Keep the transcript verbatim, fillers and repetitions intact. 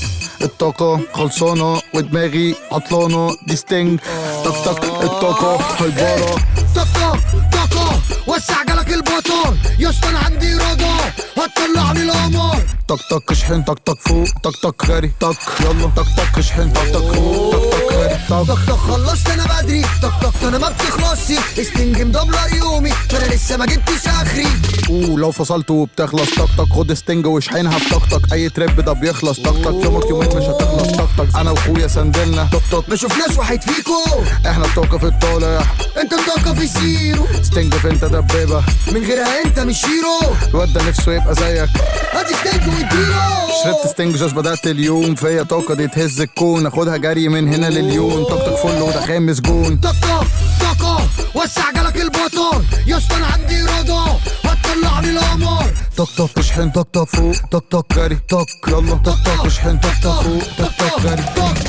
الطاقة خلصانة ودماغي عطلانة، دي ستينج. تك تك الطاقة هيبارة. طاقة طاقة وسع جالك البطل يا اسطى، انا عندي إرادة هتطلعني القمر. تك تك اشحن تك تك فوق تك تك غري تك يلا تك تك اشحن تك تك فوق تك تك غري تك. طق طق خلصت انا بدري، طق طق انا ما بتخلصش، استنج مدبلر يومي فانا لسه ما جبتش اخري. اوه لو فصلت وبتخلص تك تك خد ستينج واشحنها في تك تك، اي تريب ده بيخلص تك تك، يومك يومين مش هتخلص تك تك. انا واخويا سندلنا تك تك، ما شفناش واحد فيكو، احنا الطاقة في الطالع، انت الطاقة في زيرو، ستينج في انت دبابة، من غيرها انت مش هيرو. الواد ده نفسه يبقى زيك، ادي ستنج واديله. شربت ستينج جاش بدأت اليوم، فيا طاقة دي تهز الكون، اخدها جري من هنا لليون. تك تك فل وده خامس جون. طاقة طاقة وسع جالك البطل يا اسطى، انا عندي إرادة هتطلعني القمر. تك تك اشحن تك تك فوق تك تك غري تك يلا تك تك اشحن تك تك فوق تك تك غري.